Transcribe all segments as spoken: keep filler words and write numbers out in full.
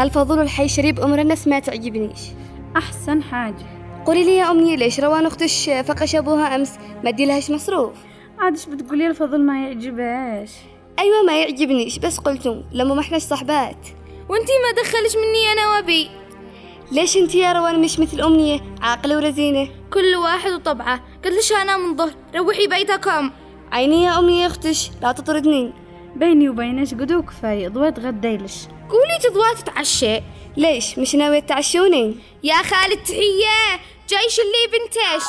الفضول الحي شريب أمر الناس ما تعجبنيش. أحسن حاجة. قولي لي يا أمنية، ليش روان أختش فقش أبوها أمس ما ادي لهاش مصروف؟ عادش بتقولي الفضل ما يعجبهاش؟ أيوة ما يعجبنيش، بس قلتم لما ما احناش صحبات. وانتي ما دخلش مني أنا وبي. ليش انتي يا روان مش مثل أمنية عاقلة ورزينة؟ كل واحد وطبعه. قلتلش أنا من ظهر روحي بيتكم. عيني يا أمنية أختش لا تطردني. بيني وبينش قدو كفاية ضويت غديلش. قولي تضوى تتعشى. ليش مش ناوية تعشوني؟ يا خالد تحية جايش اللي بنتش.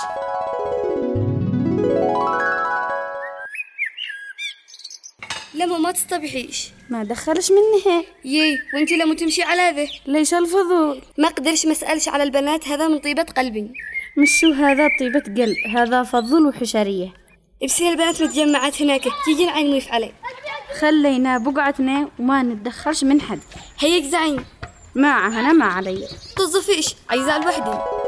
لما ما تصطبحيش. ما دخلش منها. يي وانتي لما تمشي على ذا. ليش الفضول؟ ما قدرش مسألش على البنات، هذا من طيبة قلبي. مش شو هذا طيبة قلب، هذا فضل وحشرية. ابسي البنات متجمعات هناك، تيجي العين ويف علي. خلينا بقعتنا وما نتدخلش من حد. هيك زعين. ما عهنا ما علي. طزفيش عايزة لوحدي.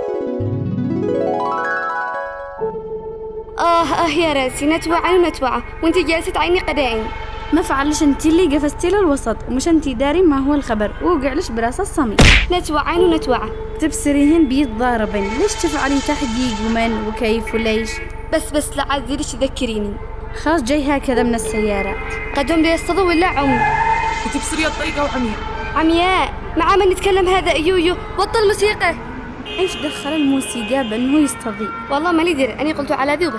آه آه يا راسي، نتوعى ونتوعى وانتي جالسة تعيني قدائن. ما فعلش انتي اللي قفزتي للوسط ومش انتي داري ما هو الخبر وقعلش براس الصمي. نتوعى ونتوعى. تبصريهن بيتضاربن، ليش تفعلي تحقيق ومن وكيف وليش؟ بس بس لا عزيزي تذكريني. خلاص جاي هكذا من السيارات. قدهم لي الصدى ولا عمي؟ تبصري الطريقة وعمياء. عمياء مع من نتكلم هذا يويو بطل الموسيقى. ايش دخل الموسيقى بانه يستضيء؟ والله ما لي، أنا قلت على ذي وبس.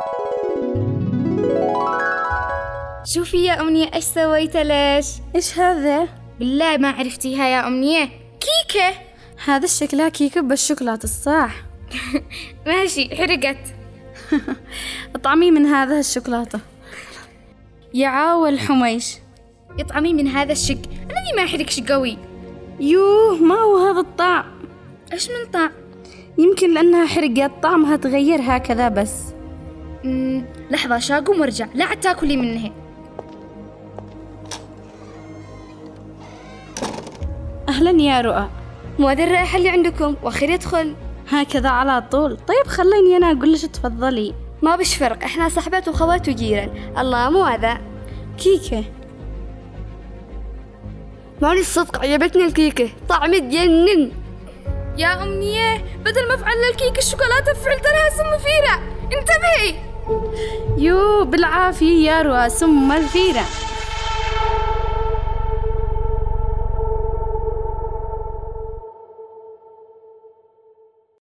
شوفي يا أمنية ايش سويت ليش؟ ايش هذا؟ بالله ما عرفتيها يا أمنية؟ كيكة. هذا الشكلها كيكة بالشوكولاتة الصح. ماشي حرقت. اطعمي من هذا الشوكولاتة. يعاول حميش. اطعمي من هذا الشق الذي ما حرقش قوي. يوه ما هو هذا الطعم. ايش من طعم؟ يمكن لأنها حرقت طعمها تغير هكذا بس. مم. لحظة شاقوم وارجع، لا عاد تاكلي منها. أهلا يا رؤى. مو هذا الرائحة اللي عندكم وأخير يدخل هكذا على طول. طيب خليني أنا أقول لك تفضلي. ما بش فرق، إحنا صحبات وخوات وجيران. الله مو هذا كيكة. مالي الصدق عجبتني الكيكة، طعم تجنن. يا أمنية بدل ما فعل الكيك الشوكولاتة فعلت لها سم فيرة، انتبهي. يو بالعافية يا رؤى، سم الفيرة.